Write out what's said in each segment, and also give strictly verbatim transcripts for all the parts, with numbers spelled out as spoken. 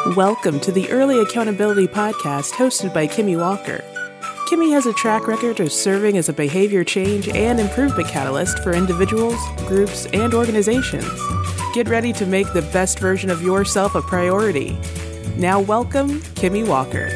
Welcome to the Early Accountability Podcast hosted by Kimmy Walker. Kimmy has a track record of serving as a behavior change and improvement catalyst for individuals, groups, and organizations. Get ready to make the best version of yourself a priority. Now welcome, Kimmy Walker.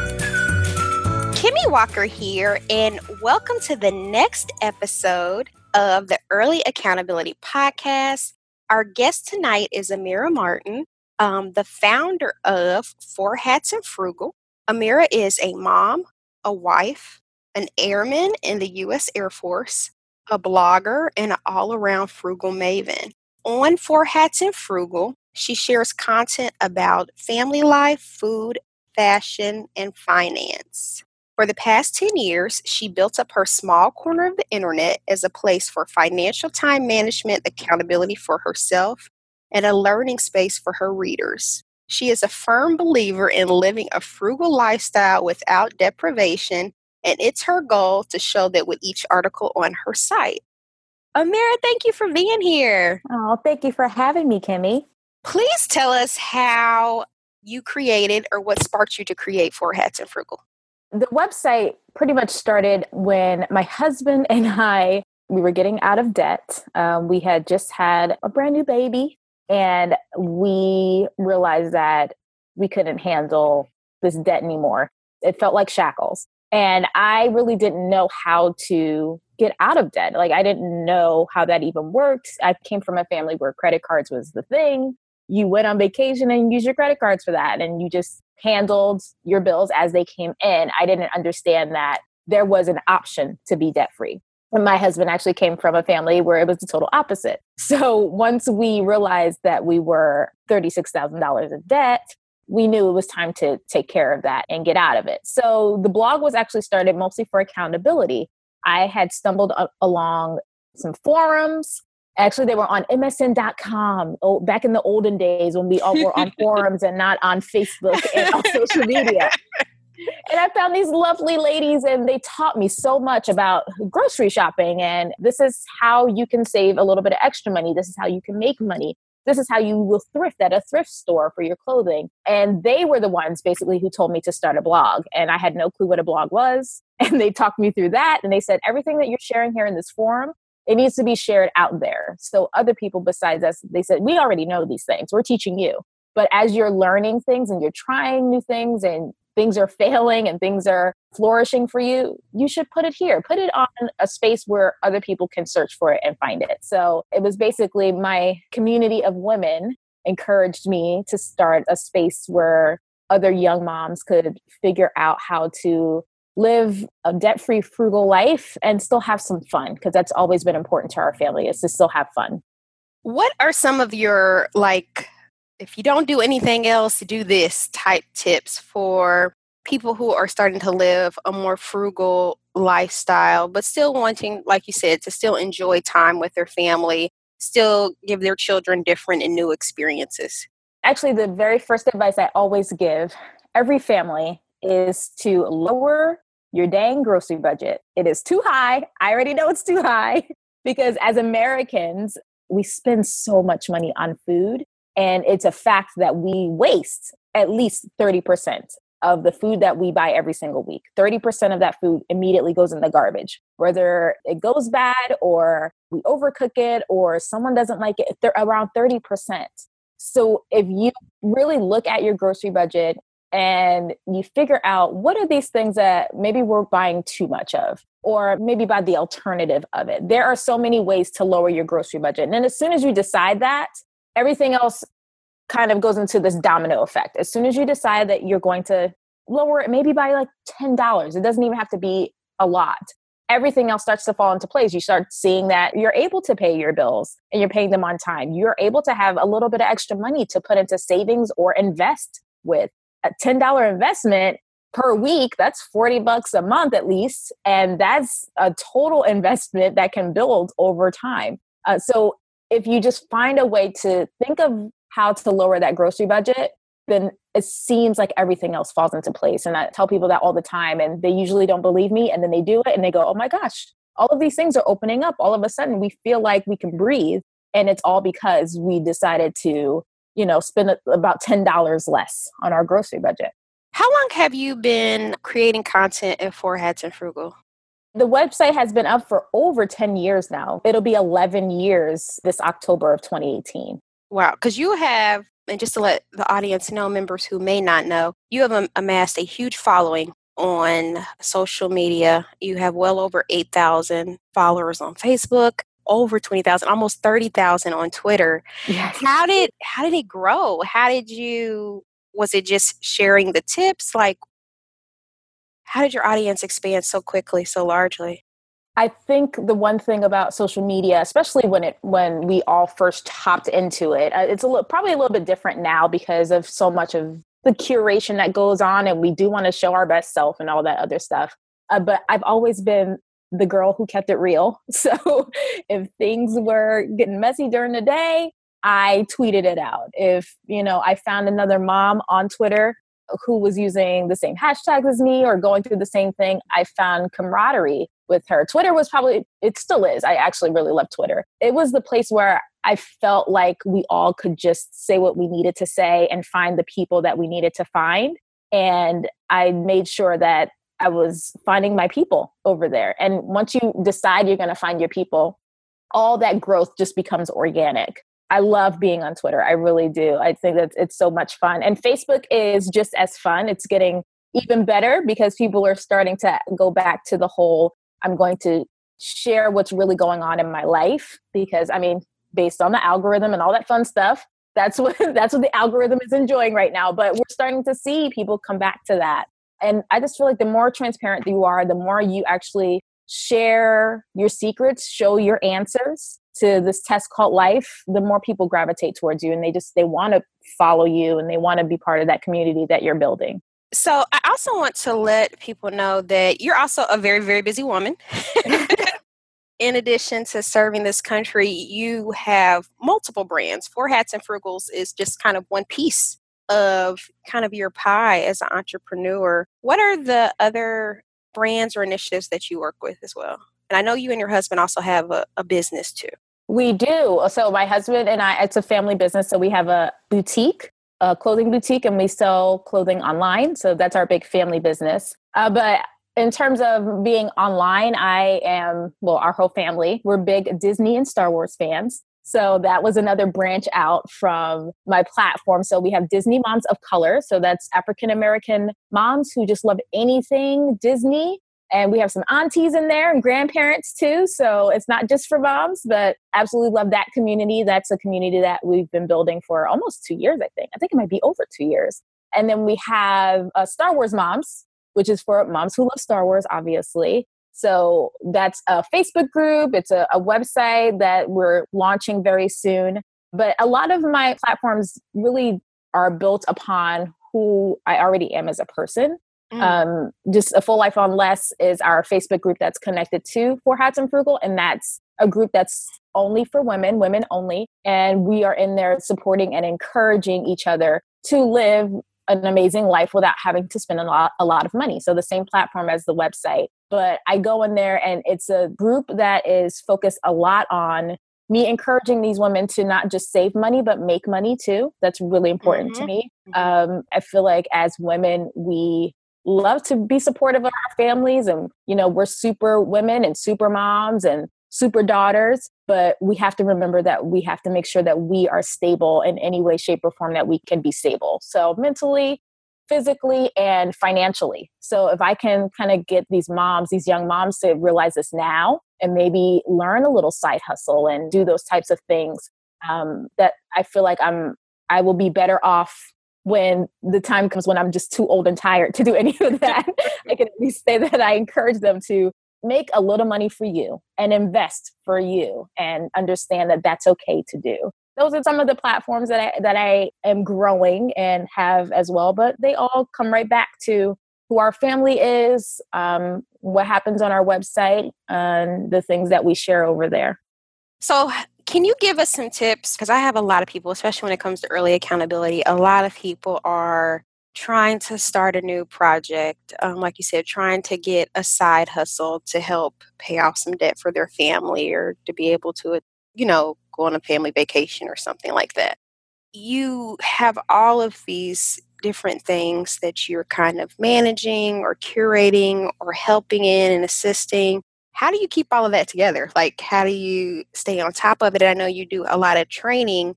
Kimmy Walker here, and welcome to the next episode of the Early Accountability Podcast. Our guest tonight is Amira Martin, um, the founder of Four Hats and Frugal. Amira is a mom, a wife, an airman in the U S Air Force, a blogger, and an all-around frugal maven. On Four Hats and Frugal, she shares content about family life, food, fashion, and finance. For the past ten years, she built up her small corner of the internet as a place for financial time management, accountability for herself, and a learning space for her readers. She is a firm believer in living a frugal lifestyle without deprivation, and it's her goal to show that with each article on her site. Amira, thank you for being here. Oh, thank you for having me, Kimmy. Please tell us how you created or what sparked you to create Four Hats and Frugal. The website pretty much started when my husband and I, we were getting out of debt. Um, we had just had a brand new baby, and we realized that we couldn't handle this debt anymore. It felt like shackles. And I really didn't know how to get out of debt. Like, I didn't know how that even worked. I came from a family where credit cards was the thing. You went on vacation and used your credit cards for that. And you just handled your bills as they came in. I didn't understand that there was an option to be debt-free. And my husband actually came from a family where it was the total opposite. So once we realized that we were thirty-six thousand dollars in debt, we knew it was time to take care of that and get out of it. So the blog was actually started mostly for accountability. I had stumbled a- along some forums. Actually, they were on M S N dot com oh, back in the olden days when we all were on forums and not on Facebook and on social media. And I found these lovely ladies, and they taught me so much about grocery shopping. And this is how you can save a little bit of extra money. This is how you can make money. This is how you will thrift at a thrift store for your clothing. And they were the ones basically who told me to start a blog. And I had no clue what a blog was. And they talked me through that. And they said, everything that you're sharing here in this forum, it needs to be shared out there. So other people besides us, they said, we already know these things. We're teaching you. But as you're learning things and you're trying new things and things are failing and things are flourishing for you, you should put it here. Put it on a space where other people can search for it and find it. So it was basically my community of women encouraged me to start a space where other young moms could figure out how to live a debt-free, frugal life and still have some fun, because that's always been important to our family, is to still have fun. What are some of your, like, if you don't do anything else, do this type tips for people who are starting to live a more frugal lifestyle, but still wanting, like you said, to still enjoy time with their family, still give their children different and new experiences? Actually, the very first advice I always give every family is to lower your dang grocery budget. It is too high. I already know it's too high because as Americans, we spend so much money on food. And it's a fact that we waste at least thirty percent of the food that we buy every single week. thirty percent of that food immediately goes in the garbage, whether it goes bad or we overcook it or someone doesn't like it. They're around thirty percent. So if you really look at your grocery budget and you figure out what are these things that maybe we're buying too much of, or maybe buy the alternative of it. There are so many ways to lower your grocery budget. And then as soon as you decide that, everything else kind of goes into this domino effect. As soon as you decide that you're going to lower it, maybe by like ten dollars, it doesn't even have to be a lot. Everything else starts to fall into place. You start seeing that you're able to pay your bills and you're paying them on time. You're able to have a little bit of extra money to put into savings or invest with. A ten dollars investment per week, that's forty bucks a month at least. And that's a total investment that can build over time. Uh, so if you just find a way to think of how to lower that grocery budget, then it seems like everything else falls into place. And I tell people that all the time, and they usually don't believe me. And then they do it and they go, oh my gosh, all of these things are opening up. All of a sudden we feel like we can breathe. And it's all because we decided to you know, spend about ten dollars less on our grocery budget. How long have you been creating content at For Hats and Frugal? The website has been up for over ten years now. It'll be eleven years this October of twenty eighteen. Wow. Because you have, and just to let the audience know, members who may not know, you have amassed a huge following on social media. You have well over eight thousand followers on Facebook, over twenty thousand, almost thirty thousand on Twitter. Yes. How did, how did it grow? How did you, was it just sharing the tips? Like, how did your audience expand so quickly, so largely? I think the one thing about social media, especially when it when we all first hopped into it, uh, it's a little, probably a little bit different now because of so much of the curation that goes on, and we do want to show our best self and all that other stuff. Uh, but I've always been the girl who kept it real. So if things were getting messy during the day, I tweeted it out. If, you know, I found another mom on Twitter who was using the same hashtags as me or going through the same thing, I found camaraderie with her. Twitter was probably, it still is. I actually really love Twitter. It was the place where I felt like we all could just say what we needed to say and find the people that we needed to find. And I made sure that I was finding my people over there. And once you decide you're going to find your people, all that growth just becomes organic. I love being on Twitter. I really do. I think that it's so much fun. And Facebook is just as fun. It's getting even better because people are starting to go back to the whole, I'm going to share what's really going on in my life. Because, I mean, based on the algorithm and all that fun stuff, that's what that's what the algorithm is enjoying right now. But we're starting to see people come back to that. And I just feel like the more transparent you are, the more you actually share your secrets, show your answers to this test called life, the more people gravitate towards you, and they just, they want to follow you and they want to be part of that community that you're building. So I also want to let people know that you're also a very, very busy woman. In addition to serving this country, you have multiple brands. For Hats and Frugals is just kind of one piece of kind of your pie as an entrepreneur. What are the other brands or initiatives that you work with as well? And I know you and your husband also have a, a business too. We do. So my husband and I, it's a family business. So we have a boutique, a clothing boutique, and we sell clothing online. So that's our big family business. Uh, but in terms of being online, I am, well, our whole family, we're big Disney and Star Wars fans. So that was another branch out from my platform. So we have Disney Moms of Color. So that's African-American moms who just love anything Disney. And we have some aunties in there and grandparents too. So it's not just for moms, but absolutely love that community. That's a community that we've been building for almost two years, I think. I think it might be over two years. And then we have uh, Star Wars Moms, which is for moms who love Star Wars, obviously. So that's a Facebook group. It's a, a website that we're launching very soon. But a lot of my platforms really are built upon who I already am as a person. Mm. Um, just A Full Life on Less is our Facebook group that's connected to For Hats and Frugal. And that's a group that's only for women, women only. And we are in there supporting and encouraging each other to live an amazing life without having to spend a lot, a lot of money. So the same platform as the website. But I go in there and it's a group that is focused a lot on me encouraging these women to not just save money, but make money too. That's really important mm-hmm. to me. Um, I feel like as women, we love to be supportive of our families, and, you know, we're super women and super moms and super daughters, but we have to remember that we have to make sure that we are stable in any way, shape, or form that we can be stable. So mentally, physically, and financially. So if I can kind of get these moms, these young moms to realize this now and maybe learn a little side hustle and do those types of things, um, that I feel like I'm, I will be better off when the time comes when I'm just too old and tired to do any of that. I can at least say that I encourage them to make a little money for you and invest for you and understand that that's okay to do. Those are some of the platforms that I, that I am growing and have as well, but they all come right back to who our family is, um, what happens on our website, and the things that we share over there. So can you give us some tips? Because I have a lot of people, especially when it comes to early accountability, a lot of people are trying to start a new project, um, like you said, trying to get a side hustle to help pay off some debt for their family or to be able to, you know, go on a family vacation or something like that. you have all of these different things that you're kind of managing or curating or helping in and assisting. How do you keep all of that together? Like, how do you stay on top of it? I know you do a lot of training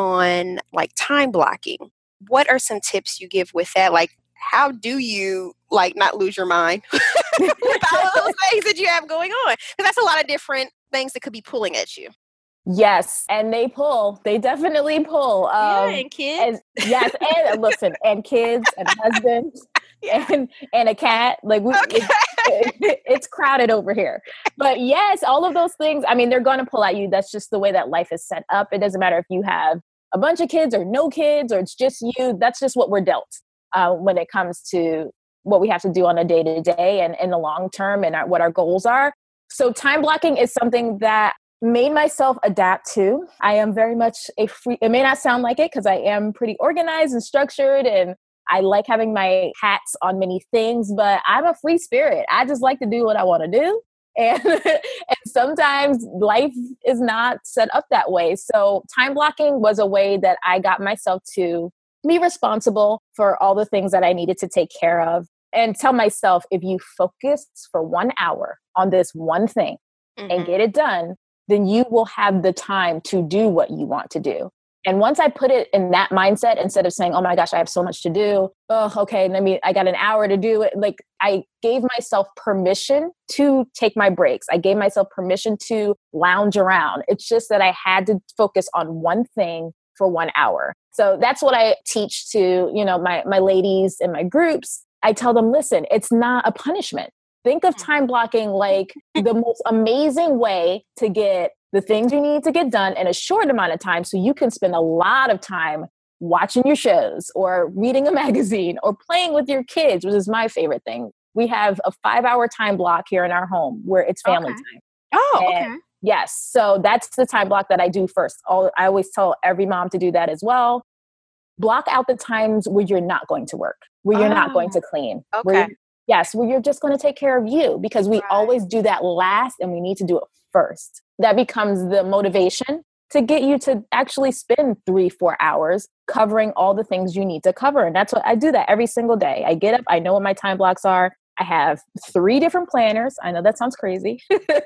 on like time blocking. What are some tips you give with that? Like, how do you like not lose your mind with all of those things that you have going on? Because that's a lot of different things that could be pulling at you. Yes, and they pull. They definitely pull. Yeah, Um, and kids. and yes, and listen, and kids and husbands Yeah. and and a cat. Like we, Okay. it, it, it's crowded over here. But yes, all of those things. I mean, they're going to pull at you. That's just the way that life is set up. It doesn't matter if you have a bunch of kids or no kids or it's just you. That's just what we're dealt uh, when it comes to what we have to do on a day to day and in the long term and our, what our goals are. So time blocking is something that made myself adapt to. I am very much a free, it may not sound like it because I am pretty organized and structured and I like having my hats on many things, but I'm a free spirit. I just like to do what I want to do. And, and sometimes life is not set up that way. So time blocking was a way that I got myself to be responsible for all the things that I needed to take care of and tell myself, if you focus for one hour on this one thing mm-hmm. and get it done, then you will have the time to do what you want to do. And once I put it in that mindset, instead of saying, oh my gosh, I have so much to do. Oh, okay. Let me, I got an hour to do it. Like I gave myself permission to take my breaks. I gave myself permission to lounge around. It's just that I had to focus on one thing for one hour. So that's what I teach to, you know, my, my ladies in my groups. I tell them, listen, it's not a punishment. Think of time blocking like the most amazing way to get the things you need to get done in a short amount of time so you can spend a lot of time watching your shows or reading a magazine or playing with your kids, which is my favorite thing. We have a five hour time block here in our home where it's family okay. time. Oh, and okay. Yes. So that's the time block that I do first. All, I always tell every mom to do that as well. Block out the times where you're not going to work, where you're oh, not going to clean. Okay. Yes, well, you're just going to take care of you because we right. always do that last and we need to do it first. That becomes the motivation to get you to actually spend three, four hours covering all the things you need to cover. And that's what I do that every single day. I get up, I know what my time blocks are. I have three different planners. I know that sounds crazy,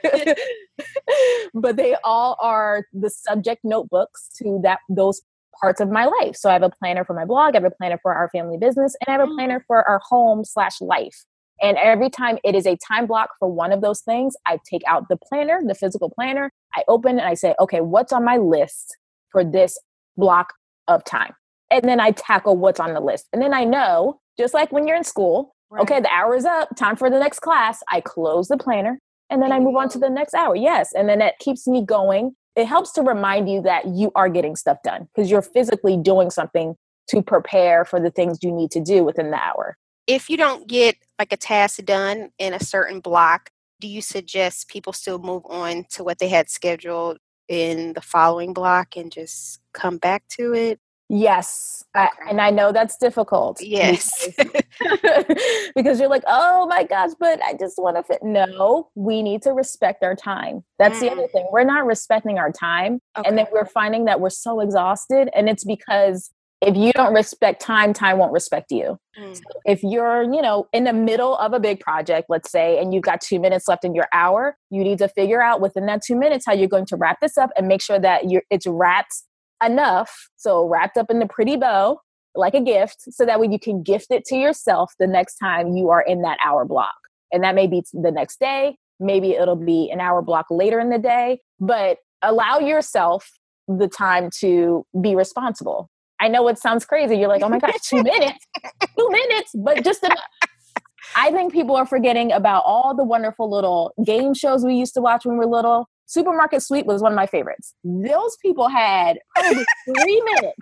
but they all are the subject notebooks to that those parts of my life. So I have a planner for my blog, I have a planner for our family business, and I have a planner for our home slash life. And every time it is a time block for one of those things, I take out the planner, the physical planner, I open and I say, okay, what's on my list for this block of time? And then I tackle what's on the list. And then I know, just like when you're in school, right. okay, the hour is up, time for the next class. I close the planner and then I move on to the next hour. Yes. And then that keeps me going. It helps to remind you that you are getting stuff done because you're physically doing something to prepare for the things you need to do within the hour. If you don't get like a task done in a certain block, do you suggest people still move on to what they had scheduled in the following block and just come back to it? Yes. Okay. I, and I know that's difficult. Yes. Because, because you're like, oh my gosh, but I just want to fit. No, we need to respect our time. That's mm. the other thing. We're not respecting our time. Okay. And then we're finding that we're so exhausted. And it's because if you don't respect time, time won't respect you. Mm. So if you're, you know, in the middle of a big project, let's say, and you've got two minutes left in your hour, you need to figure out within that two minutes how you're going to wrap this up and make sure that you're, it's wrapped enough. So wrapped up in the pretty bow, like a gift, so that way you can gift it to yourself the next time you are in that hour block. And that may be the next day. Maybe it'll be an hour block later in the day, but allow yourself the time to be responsible. I know it sounds crazy. You're like, oh my gosh, two minutes, two minutes, but just enough. I think people are forgetting about all the wonderful little game shows we used to watch when we were little. Supermarket Sweep was one of my favorites. Those people had probably three minutes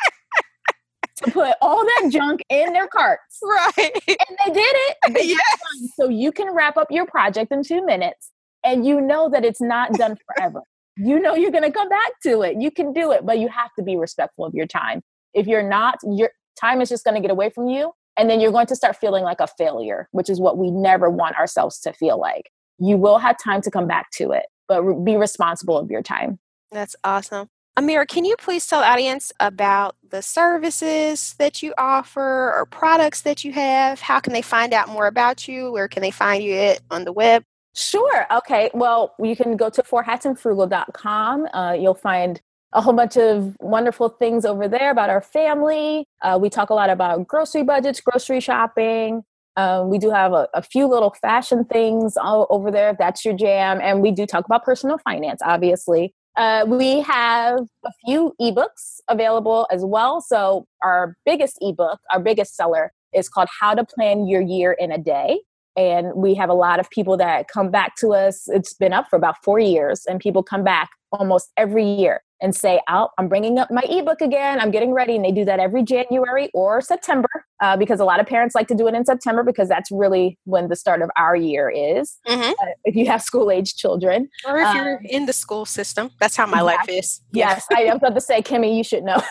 to put all that junk in their carts. Right. And they did it. They yes. did it. So you can wrap up your project in two minutes and you know that it's not done forever. You know you're going to come back to it. You can do it, but you have to be respectful of your time. If you're not, your time is just going to get away from you. And then you're going to start feeling like a failure, which is what we never want ourselves to feel like. You will have time to come back to it, but re- be responsible of your time. That's awesome. Amira, can you please tell the audience about the services that you offer or products that you have? How can they find out more about you? Where can they find you at on the web? Sure. Okay. Well, you can go to four hats and frugal dot com. Uh, you'll find a whole bunch of wonderful things over there about our family. Uh, we talk a lot about grocery budgets, grocery shopping. Um, we do have a, a few little fashion things all over there if that's your jam. And we do talk about personal finance, obviously. Uh, we have a few ebooks available as well. So our biggest ebook, our biggest seller is called How to Plan Your Year in a Day. And we have a lot of people that come back to us. It's been up for about four years and people come back almost every year and say, oh, I'm bringing up my ebook again. I'm getting ready. And they do that every January or September uh, because a lot of parents like to do it in September because that's really when the start of our year is. Mm-hmm. Uh, if you have school age children. Or if um, you're in the school system. That's how my exactly. life is. Yes. I am about to say, Kimmy, you should know.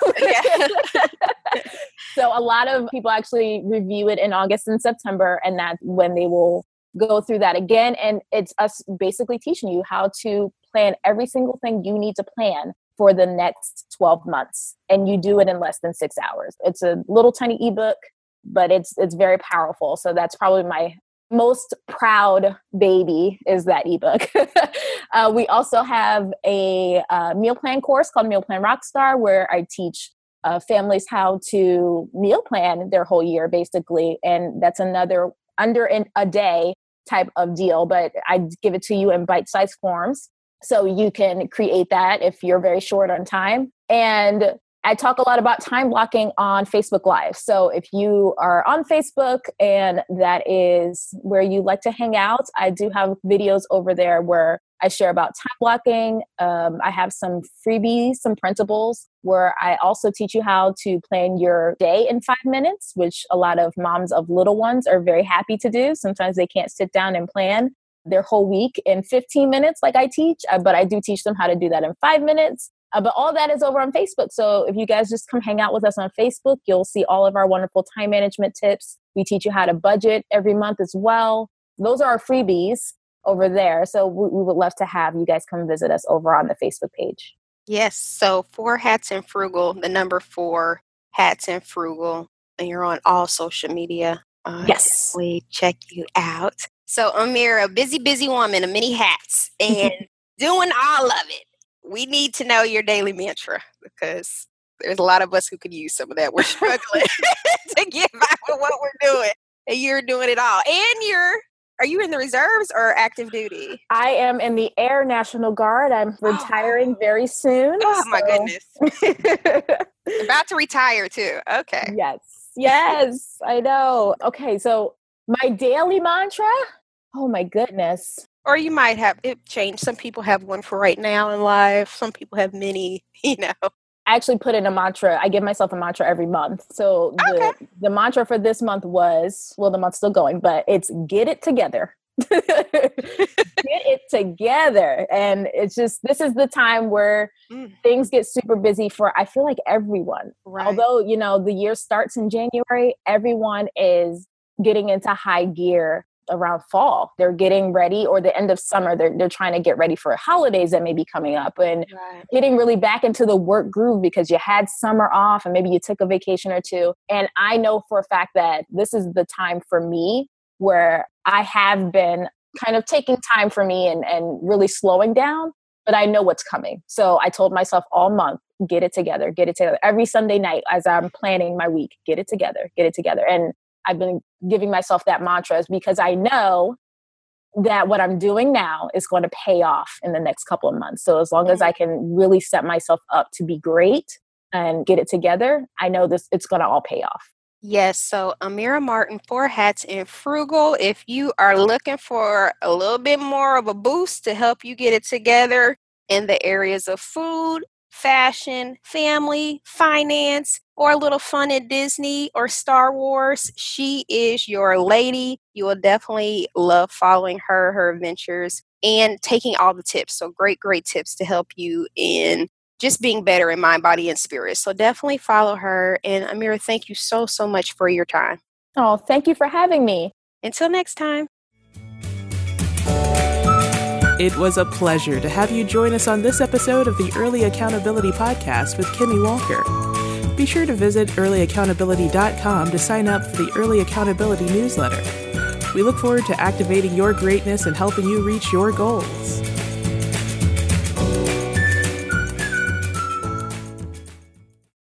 So a lot of people actually review it in August and September, and that's when they will go through that again. And it's us basically teaching you how to plan every single thing you need to plan for the next twelve months. And you do it in less than six hours. It's a little tiny ebook, but it's it's very powerful. So that's probably my most proud baby is that ebook. uh, we also have a uh, meal plan course called Meal Plan Rockstar, where I teach uh, families how to meal plan their whole year, basically. And that's another under in a day type of deal, but I give it to you in bite-sized forms. So you can create that if you're very short on time. And I talk a lot about time blocking on Facebook Live. So if you are on Facebook and that is where you like to hang out, I do have videos over there where I share about time blocking. Um, I have some freebies, some printables where I also teach you how to plan your day in five minutes, which a lot of moms of little ones are very happy to do. Sometimes they can't sit down and plan their whole week in fifteen minutes like I teach, uh, but I do teach them how to do that in five minutes. Uh, but all that is over on Facebook. So if you guys just come hang out with us on Facebook, you'll see all of our wonderful time management tips. We teach you how to budget every month as well. Those are our freebies over there. So we, we would love to have you guys come visit us over on the Facebook page. Yes. So Four Hats and Frugal, the number four Hats and Frugal, and you're on all social media. Uh, yes. We check you out. So Amira, a busy, busy woman of many hats and doing all of it. We need to know your daily mantra because there's a lot of us who could use some of that. We're struggling to get by with what we're doing. And you're doing it all. And you're, are you in the reserves or active duty? I am in the Air National Guard. I'm retiring oh. very soon. Oh, so. my goodness. About to retire too. Okay. Yes. Yes, I know. Okay. So my daily mantra, oh my goodness. Or you might have it changed. Some people have one for right now in life. Some people have many, you know. I actually put in a mantra. I give myself a mantra every month. So the, okay. the mantra for this month was, well, the month's still going, but it's get it together. Get it together. And it's just, this is the time where mm. things get super busy for, I feel like everyone. Right. Although, you know, the year starts in January, everyone is getting into high gear around fall. They're getting ready, or the end of summer, they're they're trying to get ready for holidays that may be coming up and right. getting really back into the work groove because you had summer off and maybe you took a vacation or two. And I know for a fact that this is the time for me where I have been kind of taking time for me and, and really slowing down, but I know what's coming. So I told myself all month, get it together, get it together. Every Sunday night as I'm planning my week, get it together, get it together. And I've been giving myself that mantra because I know that what I'm doing now is going to pay off in the next couple of months. So as long as I can really set myself up to be great and get it together, I know this it's going to all pay off. Yes. So Amira Martin, Four Hats and Frugal. If you are looking for a little bit more of a boost to help you get it together in the areas of food, fashion, family, finance, or a little fun at Disney or Star Wars, she is your lady. You will definitely love following her, her adventures, and taking all the tips. So great, great tips to help you in just being better in mind, body, and spirit. So definitely follow her. And Amira, thank you so, so much for your time. Oh, thank you for having me. Until next time. It was a pleasure to have you join us on this episode of the Early Accountability Podcast with Kimmy Walker. Be sure to visit early accountability dot com to sign up for the Early Accountability newsletter. We look forward to activating your greatness and helping you reach your goals.